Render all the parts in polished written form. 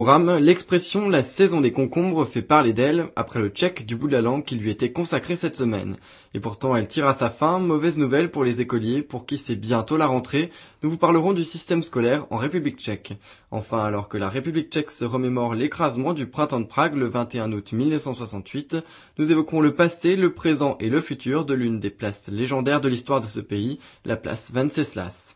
Programme, l'expression «la saison des concombres» fait parler d'elle après le tchèque du bout de la langue qui lui était consacré cette semaine. Et pourtant elle tire à sa fin, mauvaise nouvelle pour les écoliers pour qui c'est bientôt la rentrée. Nous vous parlerons du système scolaire en République tchèque. Enfin, alors que la République tchèque se remémore l'écrasement du printemps de Prague le 21 août 1968, nous évoquerons le passé, le présent et le futur de l'une des places légendaires de l'histoire de ce pays, la place Venceslas.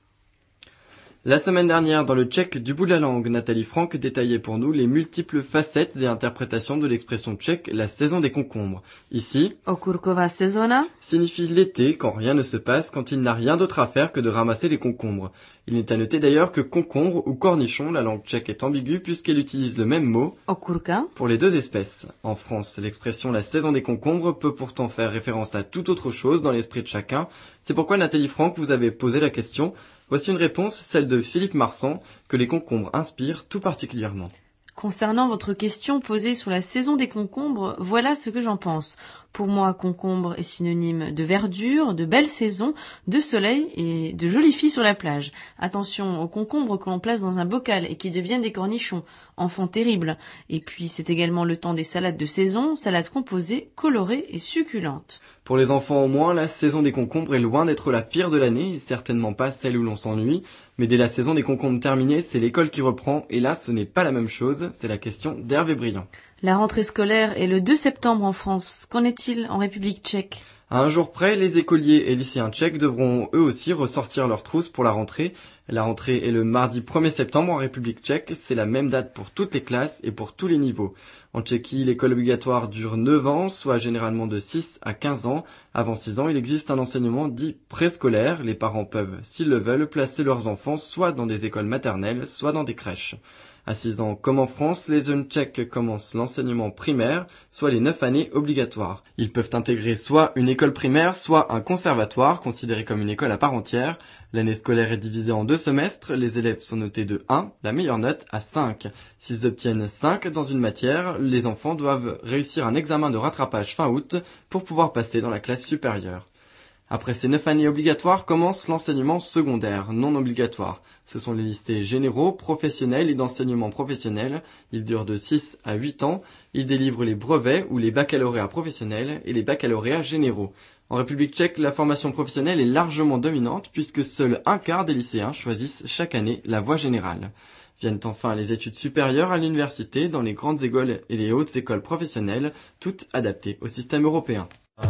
La semaine dernière, dans le tchèque du bout de la langue, Nathalie Franck détaillait pour nous les multiples facettes et interprétations de l'expression tchèque «la saison des concombres». Ici, Okurková sezóna signifie l'été quand rien ne se passe, quand il n'a rien d'autre à faire que de ramasser les concombres. Il n'est à noter d'ailleurs que concombre ou cornichon, la langue tchèque est ambiguë puisqu'elle utilise le même mot okurka. pour les deux espèces. En France, l'expression «la saison des concombres» peut pourtant faire référence à toute autre chose dans l'esprit de chacun. C'est pourquoi Nathalie Franck vous avait posé la question. Voici une réponse, celle de Philippe Marsan, que les concombres inspirent tout particulièrement. Concernant votre question posée sur la saison des concombres, voilà ce que j'en pense. Pour moi, concombre est synonyme de verdure, de belle saison, de soleil et de jolies filles sur la plage. Attention aux concombres que l'on place dans un bocal et qui deviennent des cornichons, enfants terribles. Et puis c'est également le temps des salades de saison, salades composées, colorées et succulentes. Pour les enfants au moins, la saison des concombres est loin d'être la pire de l'année, et certainement pas celle où l'on s'ennuie. Mais dès la saison des concombres terminée, c'est l'école qui reprend, et là ce n'est pas la même chose, c'est la question d'Hervé Briand. La rentrée scolaire est le 2 septembre en France. Qu'en est-il en République tchèque ? À un jour près, les écoliers et lycéens tchèques devront eux aussi ressortir leurs trousses pour la rentrée. La rentrée est le mardi 1er septembre en République tchèque, c'est la même date pour toutes les classes et pour tous les niveaux. En Tchéquie, l'école obligatoire dure 9 ans, soit généralement de 6 à 15 ans. Avant 6 ans, il existe un enseignement dit préscolaire. Les parents peuvent, s'ils le veulent, placer leurs enfants soit dans des écoles maternelles, soit dans des crèches. À 6 ans, comme en France, les jeunes tchèques commencent l'enseignement primaire, soit les 9 années obligatoires. Ils peuvent intégrer soit une école primaire, soit un conservatoire, considéré comme une école à part entière. L'année scolaire est divisée en 2 semestres, les élèves sont notés de 1, la meilleure note, à 5. S'ils obtiennent 5 dans une matière, les enfants doivent réussir un examen de rattrapage fin août pour pouvoir passer dans la classe supérieure. Après ces 9 années obligatoires commence l'enseignement secondaire, non obligatoire. Ce sont les lycées généraux, professionnels et d'enseignement professionnel. Ils durent de 6 à 8 ans. Ils délivrent les brevets ou les baccalauréats professionnels et les baccalauréats généraux. En République tchèque, la formation professionnelle est largement dominante puisque seul un quart des lycéens choisissent chaque année la voie générale. Viennent enfin les études supérieures à l'université, dans les grandes écoles et les hautes écoles professionnelles, toutes adaptées au système européen.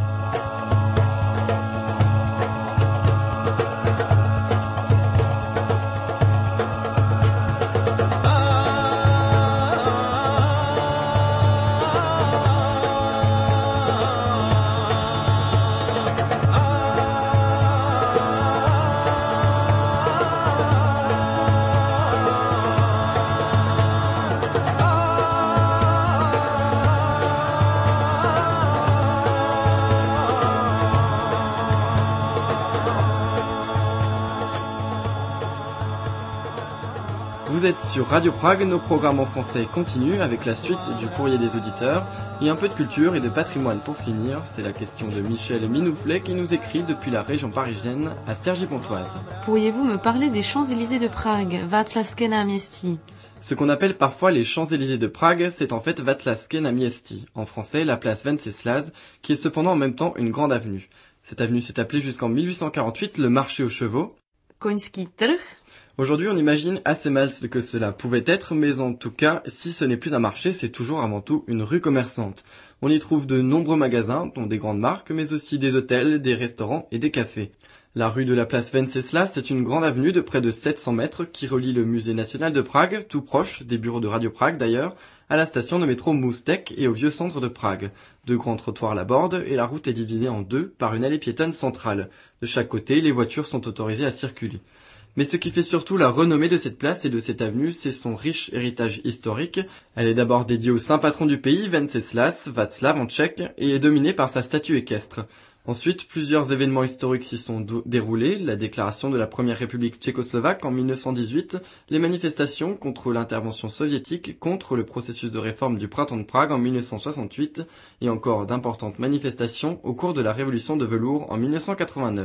Vous êtes sur Radio Prague, nos programmes en français continuent avec la suite du courrier des auditeurs et un peu de culture et de patrimoine pour finir. C'est la question de Michel Minouflet qui nous écrit depuis la région parisienne à Cergy-Pontoise. Pourriez-vous me parler des Champs-Élysées de Prague, Václavské náměstí ? Ce qu'on appelle parfois les Champs-Élysées de Prague, c'est en fait Václavské náměstí, en français la place Venceslas, qui est cependant en même temps une grande avenue. Cette avenue s'est appelée jusqu'en 1848 le marché aux chevaux. Koňský trh ? Aujourd'hui, on imagine assez mal ce que cela pouvait être, mais en tout cas, si ce n'est plus un marché, c'est toujours avant tout une rue commerçante. On y trouve de nombreux magasins, dont des grandes marques, mais aussi des hôtels, des restaurants et des cafés. La rue de la place Venceslas, c'est une grande avenue de près de 700 mètres qui relie le musée national de Prague, tout proche des bureaux de Radio Prague d'ailleurs, à la station de métro Moustek et au vieux centre de Prague. 2 grands trottoirs la bordent et la route est divisée en 2 par une allée piétonne centrale. De chaque côté, les voitures sont autorisées à circuler. Mais ce qui fait surtout la renommée de cette place et de cette avenue, c'est son riche héritage historique. Elle est d'abord dédiée au saint patron du pays, Venceslas, Václav en tchèque, et est dominée par sa statue équestre. Ensuite, plusieurs événements historiques s'y sont déroulés, la déclaration de la première république tchécoslovaque en 1918, les manifestations contre l'intervention soviétique, contre le processus de réforme du printemps de Prague en 1968, et encore d'importantes manifestations au cours de la révolution de velours en 1989.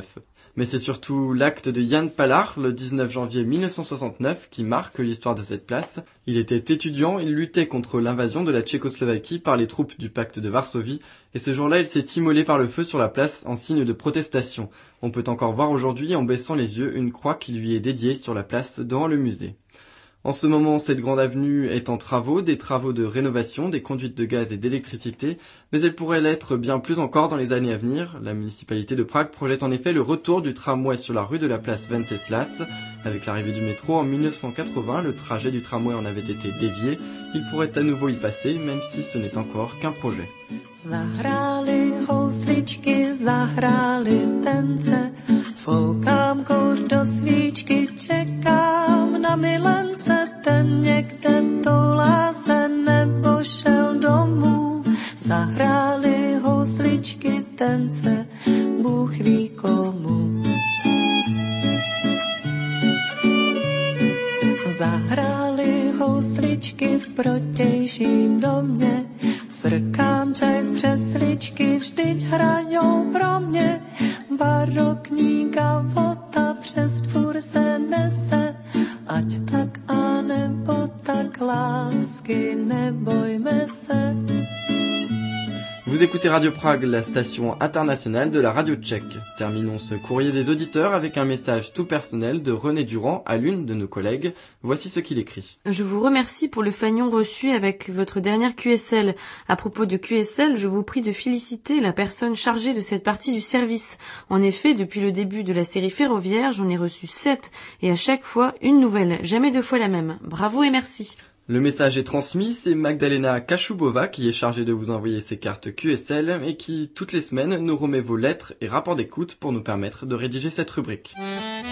Mais c'est surtout l'acte de Jan Palach, le 19 janvier 1969, qui marque l'histoire de cette place. Il était étudiant, il luttait contre l'invasion de la Tchécoslovaquie par les troupes du pacte de Varsovie, et ce jour-là, il s'est immolé par le feu sur la place en signe de protestation. On peut encore voir aujourd'hui, en baissant les yeux, une croix qui lui est dédiée sur la place devant le musée. En ce moment, cette grande avenue est en travaux, des travaux de rénovation, des conduites de gaz et d'électricité, mais elle pourrait l'être bien plus encore dans les années à venir. La municipalité de Prague projette en effet le retour du tramway sur la rue de la place Venceslas. Avec l'arrivée du métro en 1980, le trajet du tramway en avait été dévié. Il pourrait à nouveau y passer, même si ce n'est encore qu'un projet. Zahrály housličky, zahrály tence, foukám kouř do svíčky, čekám na milence, ten někde toulá se nebo šel domů. Zahrály housličky, tence, Bůh ví komu. Zahrály housličky v protějším domě, srkám čaj z přesličky, vždyť hrajou pro mě. Barokní gavota přes dvůr se nese, ať tak a nebo tak lásky, nebojme se. Vous écoutez Radio Prague, la station internationale de la radio tchèque. Terminons ce courrier des auditeurs avec un message tout personnel de René Durand à l'une de nos collègues. Voici ce qu'il écrit. Je vous remercie pour le fanion reçu avec votre dernière QSL. À propos de QSL, je vous prie de féliciter la personne chargée de cette partie du service. En effet, depuis le début de la série ferroviaire, j'en ai reçu 7 et à chaque fois une nouvelle, jamais 2 fois la même. Bravo et merci. Le message est transmis, c'est Magdalena Kachubova qui est chargée de vous envoyer ces cartes QSL et qui, toutes les semaines, nous remet vos lettres et rapports d'écoute pour nous permettre de rédiger cette rubrique.